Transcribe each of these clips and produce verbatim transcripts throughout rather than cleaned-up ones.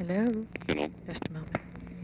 Hello? You know? Just a moment.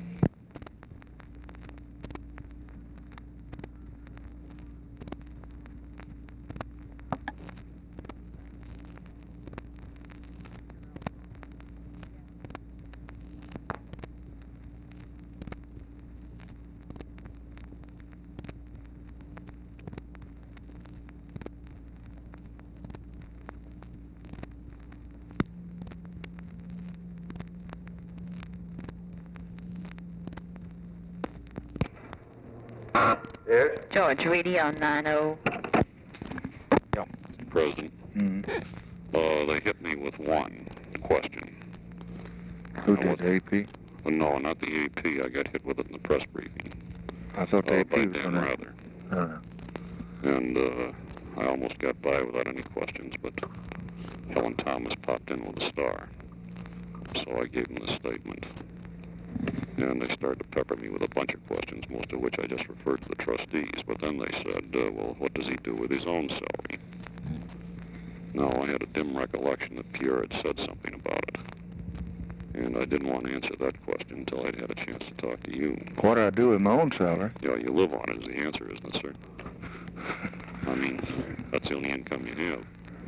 Yes? George Reedy on nine oh. Yeah. President. Mm. Uh, they hit me with one question. Who Uh, did, A P? Uh, no, not the A P. I got hit with it in the press briefing. I thought the Uh, A P by was Dan going Rather. to... And uh, I almost got by without any questions, but Helen Thomas popped in with a star. So I gave them the statement. And they started to pepper me with a bunch of questions, most of which I just referred to the trustees. But then they said, uh, well, what does he do with his own salary? Now, I had a dim recollection that Pierre had said something about it. And I didn't want to answer that question until I'd had a chance to talk to you. What do I do with my own salary? Yeah, you live on it is the answer, isn't it, sir? I mean, that's the only income you have.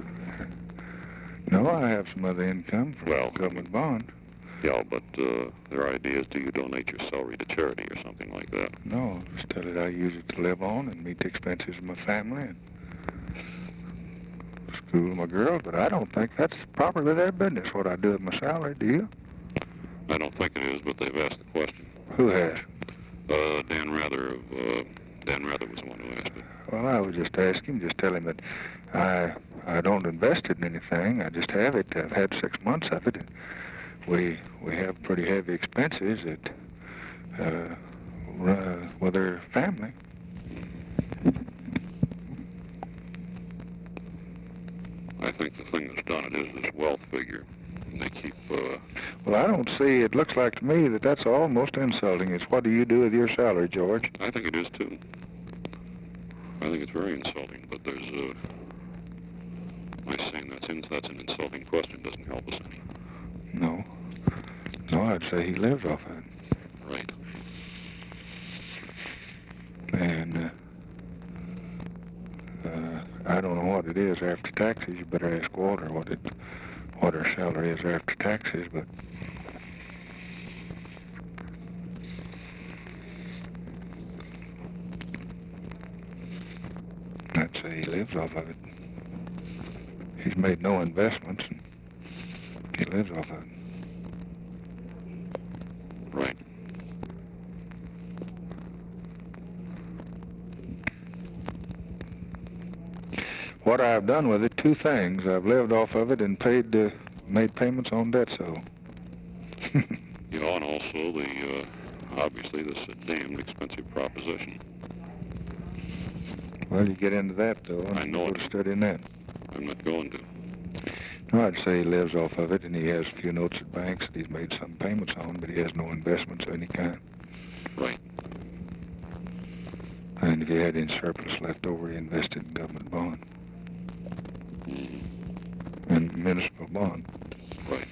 No, I have some other income from Well, government bond. Yeah, but uh, their idea is, do you donate your salary to charity or something like that? No, just tell it I use it to live on and meet the expenses of my family and school my girls, but I don't think that's properly their business, what I do with my salary, do you? I don't think it is, but they've asked the question. Who has? Uh, Dan Rather of, uh, Dan Rather was the one who asked it. Well, I would just ask him, just tell him that I I don't invest it in anything. I just have it. I've had six months of it. And we we have pretty heavy expenses that uh, run with our family. I think the thing that's done it is this wealth figure. And they keep, uh... Well, I don't see, it looks like to me that that's almost insulting. It's what do you do with your salary, George? I think it is, too. I think it's very insulting, but there's, uh... my saying that's, in, that's an insulting question doesn't help us any. No. No, I'd say he lives off of it. Right. And, uh, uh, I don't know what it is after taxes. You better ask Walter what it, what her salary is after taxes, but I'd say he lives off of it. He's made no investments, and he lives off of it. Right. What I've done with it, two things. I've lived off of it and paid, uh, made payments on debt, so. You know, and also the, uh, obviously this is a damned expensive proposition. Well, you get into that, though. I know Go it. to studying that. I'm not going to. No, I'd say he lives off of it, and he has a few notes at banks that he's made some payments on, but he has no investments of any kind. Right. And if he had any surplus left over, he invested in government bond. Mm-hmm. And municipal bond. Right.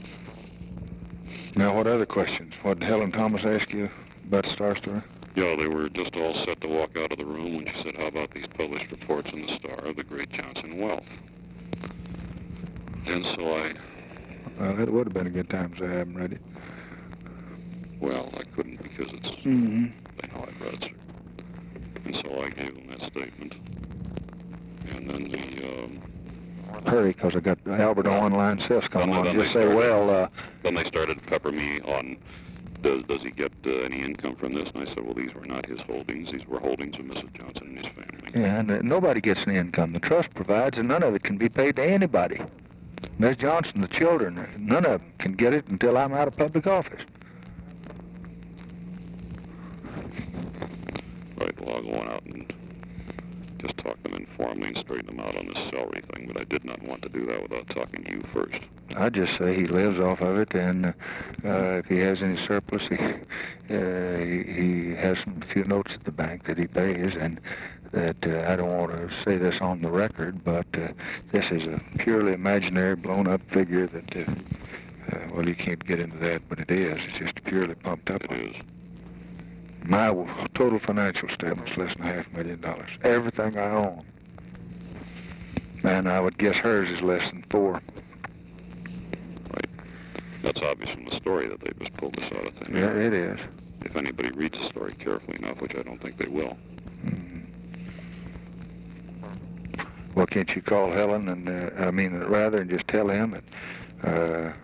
Now, what other questions? What did Helen Thomas ask you about the Star Story? Yeah, they were just all set to walk out of the room when she said, how about these published reports in the Star of the great Johnson wealth? And so I... Well, it would have been a good time, so I haven't read it. Well, I couldn't because it's... Mm-hmm. They know I've read it, sir. And so I gave them that statement. And then the... Um, Hurry, because I got Albert well, Online Sales coming well, on. then Just they say, started- well, uh, Then they started to pepper me on, does, does he get uh, any income from this? And I said, well, these were not his holdings. These were holdings of Missus Johnson and his family. yeah, and uh, nobody gets an income. The trust provides, and none of it can be paid to anybody. Miss Johnson, the children, none of them can get it until I'm out of public office. Right, well, I'll go on out and just talk to them informally and straighten them out on this salary thing, but I did not want to do that without talking to you first. I just say he lives off of it, and uh, if he has any surplus, he, uh, he, he has some few notes at the bank that he pays, and that uh, I don't want to say this on the record, but uh, this is a purely imaginary, blown-up figure that uh, uh, well, you can't get into that, but it is. It's just purely pumped up. It is. My w- total financial statement's less than half a million dollars. Everything I own. And I would guess hers is less than four. Right. That's obvious from the story that they just pulled this out of thin Yeah, air. it is. If anybody reads the story carefully enough, which I don't think they will. Mhm. Well, can't you call Helen and, uh, I mean, rather, and just tell him that, uh,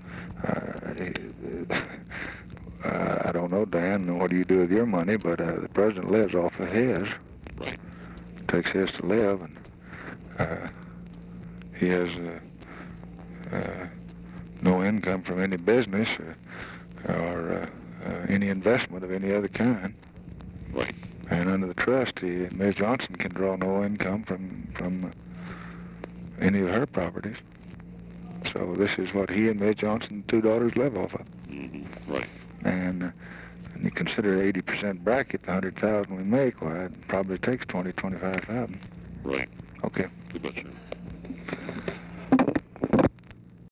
uh, uh, I don't know, Dan, what do you do with your money, but uh, the president lives off of his. Right. Takes his to live, and uh, he has uh, uh, no income from any business or, or uh, uh, any investment of any other kind. Right. And under the trust, he, Miz Johnson can draw no income from from any of her properties. So this is what he and Miz Johnson, two daughters, live off of. Mm-hmm. Right. And, uh, and you consider eighty percent bracket, the hundred thousand we make, well, it probably takes twenty, twenty-five thousand. Right. Okay. You betcha.